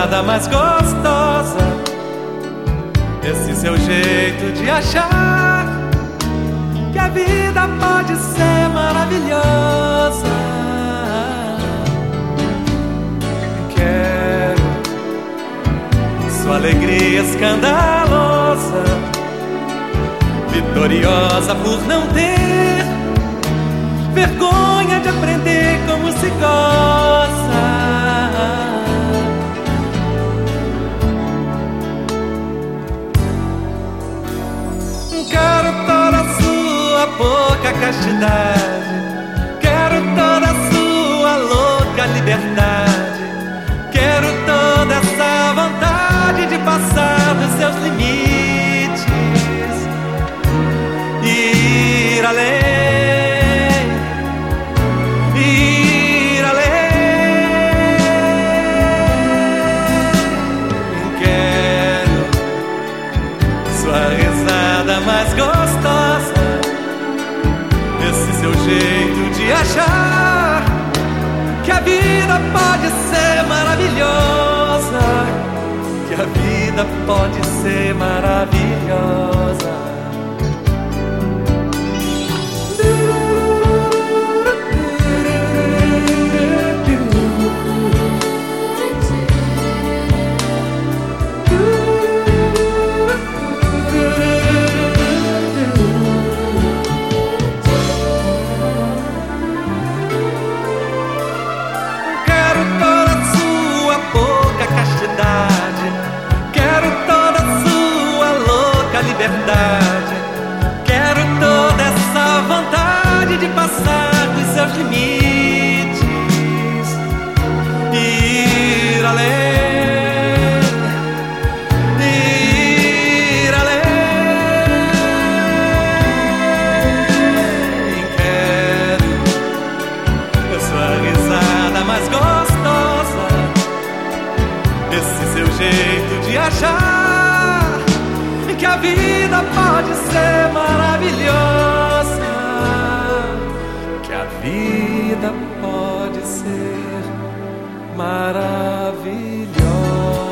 risada mais gostosa, esse seu jeito de achar que a vida pode ser maravilhosa. Quero sua alegria escandalosa, vitoriosa por não ter vergonha de aprender como se goza. Quero toda a sua pouca castidade, quero toda a sua louca liberdade, quero toda essa vontade de passar dos seus limites e ir além, ir além. Quero sua risada mais gostosa, esse seu jeito de achar que a vida pode ser maravilhosa, que a vida pode ser maravilhosa. Quero toda essa vontade de passar dos seus limites e ir além, ir além. Quero sua risada mais gostosa, esse seu jeito de achar que a vida pode ser maravilhosa, que a vida pode ser maravilhosa.